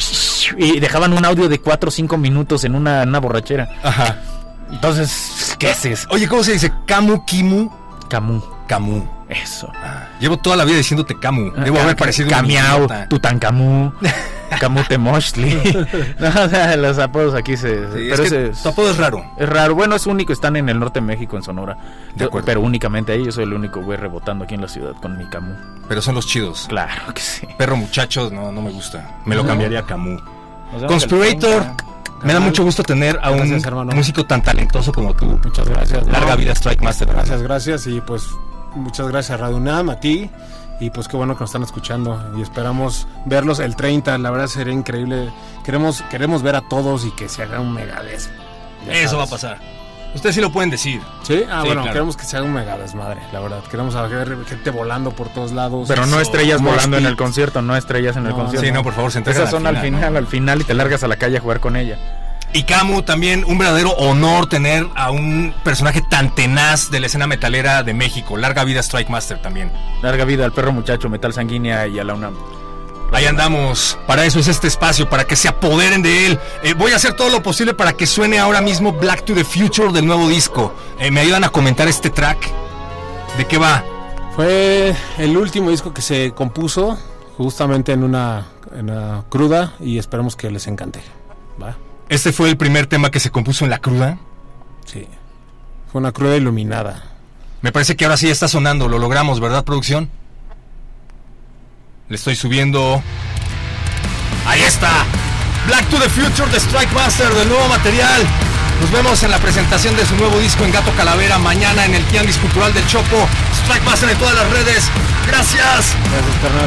Y dejaban un audio de cuatro o cinco minutos en una, en una borrachera. Ajá. Entonces, ¿qué haces? Oye, ¿cómo se dice? ¿Camu, Kimu? Camu. Camu. Eso. Ah, llevo toda la vida diciéndote Camu. Debo haber parecido un Camiao, Tutankamú, Camutemochtli. No, o sea, los apodos aquí se... Sí, pero es que ese, tu apodo es raro. Es raro. Bueno, es único. Están en el norte de México, en Sonora. De acuerdo. Pero únicamente ahí. Yo soy el único güey rebotando aquí en la ciudad con mi Camu. Pero son los chidos. Claro que sí. Perro muchachos, no, no me gusta. Me lo no. cambiaría a Camu. Conspirator... Me da mucho gusto tener a un gracias, músico tan talentoso como tú. Muchas gracias. Larga no, vida Strike Master. Gracias, gracias. Y pues muchas gracias a Radio UNAM, a ti. Y pues qué bueno que nos están escuchando. Y esperamos verlos el treinta. La verdad sería increíble. Queremos queremos ver a todos y que se haga un megadez. Eso va a pasar. Ustedes sí lo pueden decir. Sí, ah sí, bueno, claro. Queremos que se haga un mega desmadre, la verdad. Queremos ver gente volando por todos lados. Pero no estrellas no volando speed. en el concierto, no estrellas en no, el concierto. Sí, no, por favor, se entregan. Esas son al final, al final, ¿no? al final y te largas a la calle a jugar con ella. Y Camu, también un verdadero honor tener a un personaje tan tenaz de la escena metalera de México. Larga vida Strike Master también. Larga vida al perro muchacho, Metal Sanguínea y a la UNAM. Ahí andamos, para eso es este espacio, para que se apoderen de él. Eh, voy a hacer todo lo posible para que suene ahora mismo Black to the Future del nuevo disco. Eh, ¿Me ayudan a comentar este track? ¿De qué va? Fue el último disco que se compuso justamente en una, en una cruda y esperemos que les encante. ¿Va? ¿Este fue el primer tema que se compuso en la cruda? Sí, fue una cruda iluminada. Me parece que ahora sí está sonando, lo logramos, ¿verdad, producción? Le estoy subiendo. Ahí está. Black to the Future de Strike Master, del nuevo material. Nos vemos en la presentación de su nuevo disco en Gato Calavera mañana en el Tianguis Cultural del Chopo. Strike Master en todas las redes. Gracias. Gracias, carnal.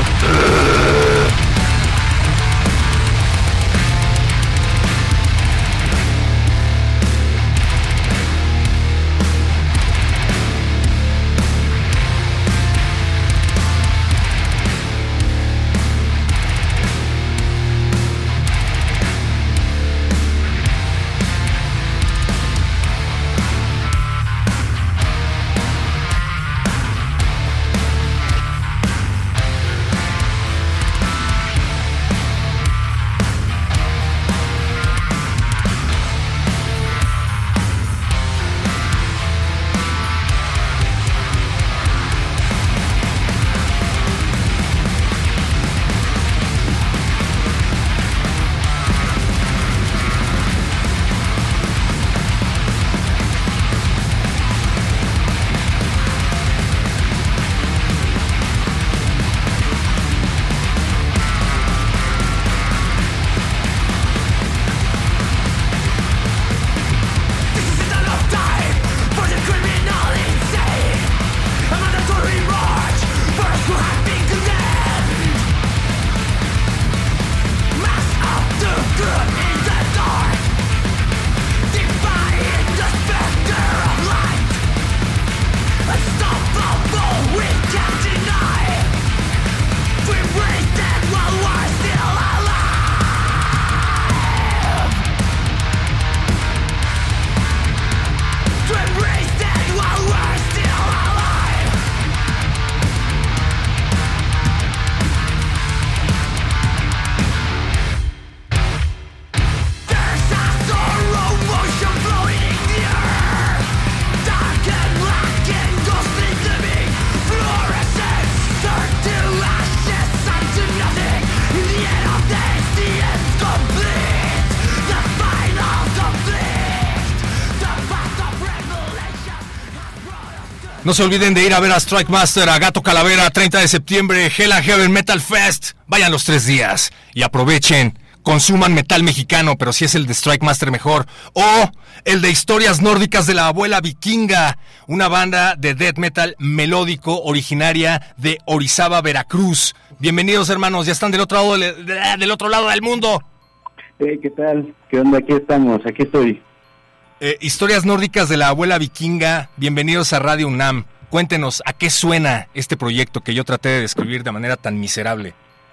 No se olviden de ir a ver a Strike Master, a Gato Calavera, treinta de septiembre, Hell and Heaven Metal Fest. Vayan los tres días y aprovechen. Consuman metal mexicano, pero si es el de Strike Master mejor. O el de Historias Nórdicas de la Abuela Vikinga, una banda de death metal melódico originaria de Orizaba, Veracruz. Bienvenidos, hermanos, ya están del otro lado del, del otro lado del mundo. Hey, ¿qué tal? ¿Qué onda? Aquí estamos, aquí estoy. Eh, Historias Nórdicas de la Abuela Vikinga, bienvenidos a Radio UNAM. Cuéntenos, ¿a qué suena este proyecto que yo traté de describir de manera tan miserable?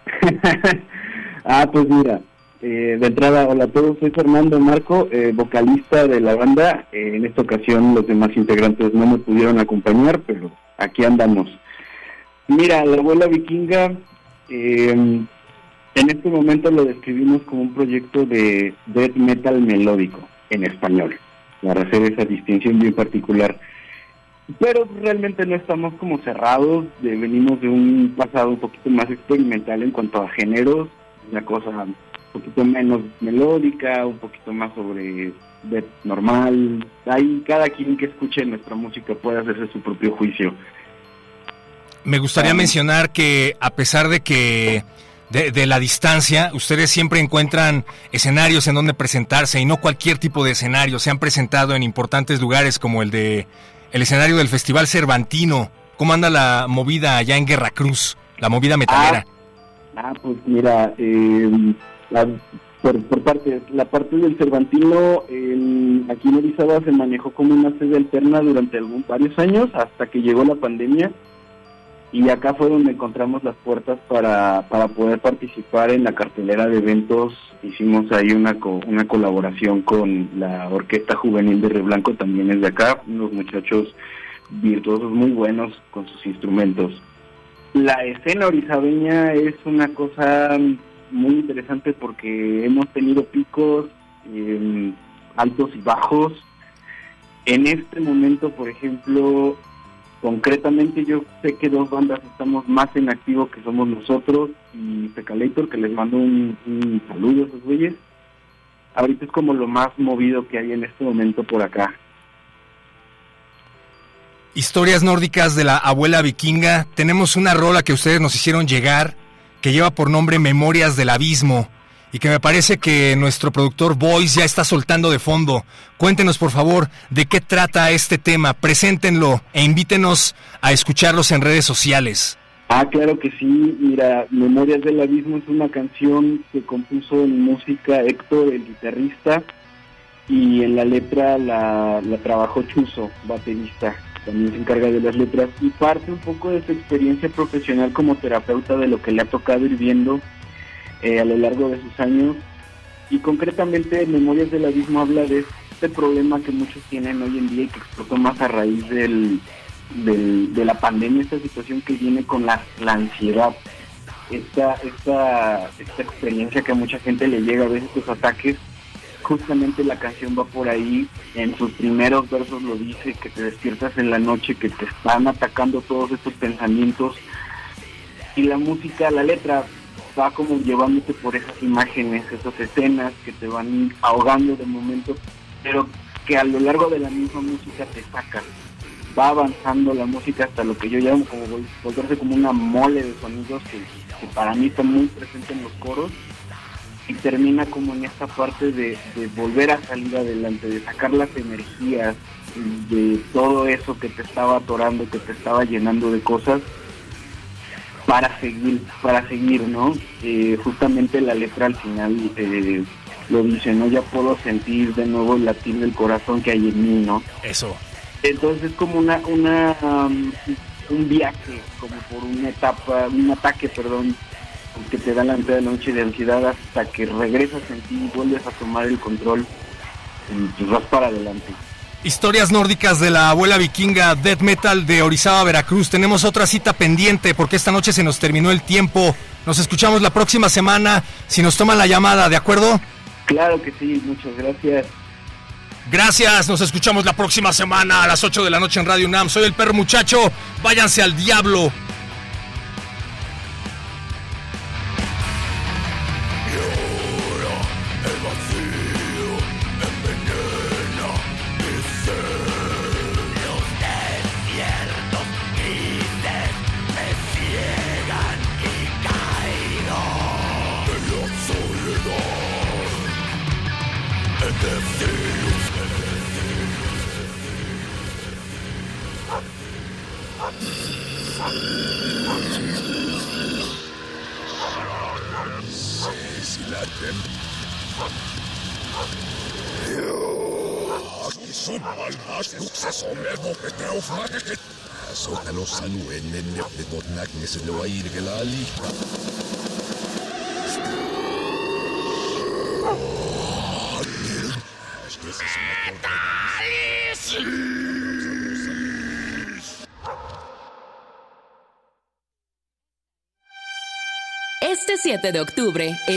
Ah, pues mira, eh, de entrada, hola a todos, soy Fernando Marco, eh, vocalista de la banda. Eh, en esta ocasión los demás integrantes no me pudieron acompañar, pero aquí andamos. Mira, la Abuela Vikinga, eh, en este momento lo describimos como un proyecto de death metal melódico en español, para hacer esa distinción bien particular. Pero realmente no estamos como cerrados, de, venimos de un pasado un poquito más experimental en cuanto a géneros, una cosa un poquito menos melódica, un poquito más sobre death normal. Ahí cada quien que escuche nuestra música puede hacerse su propio juicio. Me gustaría um, mencionar que a pesar de que de, de la distancia, ustedes siempre encuentran escenarios en donde presentarse y no cualquier tipo de escenario. Se han presentado en importantes lugares como el de el escenario del Festival Cervantino. ¿Cómo anda la movida allá en Guerracruz, la movida metalera? Ah, ah pues mira, eh, la, por, por parte, la parte del Cervantino, eh, aquí en Orizaba se manejó como una sede alterna durante algún, varios años, hasta que llegó la pandemia. Y acá fue donde encontramos las puertas para, para poder participar en la cartelera de eventos. Hicimos ahí una co, una colaboración con la Orquesta Juvenil de Río Blanco, también es de acá, unos muchachos virtuosos muy buenos con sus instrumentos. La escena orizabeña es una cosa muy interesante porque hemos tenido picos eh, altos y bajos. En este momento, por ejemplo, concretamente yo sé que dos bandas estamos más en activo, que somos nosotros y Pecalator, que les mando un, un saludo a esos güeyes. Ahorita es como lo más movido que hay en este momento por acá. Historias Nórdicas de la Abuela Vikinga. Tenemos una rola que ustedes nos hicieron llegar, que lleva por nombre Memorias del Abismo, y que me parece que nuestro productor Voice ya está soltando de fondo. Cuéntenos, por favor, de qué trata este tema, preséntenlo e invítenos a escucharlos en redes sociales. Ah, claro que sí. Mira, Memorias del Abismo es una canción que compuso en música Héctor, el guitarrista, y en la letra la, la trabajó Chuzo, baterista, también se encarga de las letras, y parte un poco de su experiencia profesional como terapeuta de lo que le ha tocado ir viendo Eh, a lo largo de sus años. Y concretamente Memorias del Abismo habla de este problema que muchos tienen hoy en día y que explotó más a raíz del, del de la pandemia, esta situación que viene con la, la ansiedad, esta, esta, esta experiencia que a mucha gente le llega a veces, estos ataques. Justamente la canción va por ahí, en sus primeros versos lo dice, que te despiertas en la noche, que te están atacando todos estos pensamientos, y la música, la letra va como llevándote por esas imágenes, esas escenas que te van ahogando de momento, pero que a lo largo de la misma música te sacan. Va avanzando la música hasta lo que yo llamo como volverse como una mole de sonidos que, que para mí está muy presente en los coros, y termina como en esta parte de, de volver a salir adelante, de sacar las energías de todo eso que te estaba atorando, que te estaba llenando de cosas, para seguir, para seguir, ¿no? Eh, justamente la letra al final eh, lo dice, ¿no? Ya puedo sentir de nuevo el latir del corazón que hay en mí, ¿no? Eso. Entonces es como una, una um, un viaje, como por una etapa, un ataque, perdón, que te da la mitad de la noche de ansiedad hasta que regresas en ti y vuelves a tomar el control y vas para adelante. Historias Nórdicas de la Abuela Vikinga, death metal de Orizaba, Veracruz. Tenemos otra cita pendiente porque esta noche se nos terminó el tiempo. Nos escuchamos la próxima semana si nos toman la llamada, ¿de acuerdo? Claro que sí, muchas gracias. Gracias, nos escuchamos la próxima semana a las ocho de la noche en Radio UNAM. Soy el Perro Muchacho, váyanse al diablo. Yeah. Este siete de octubre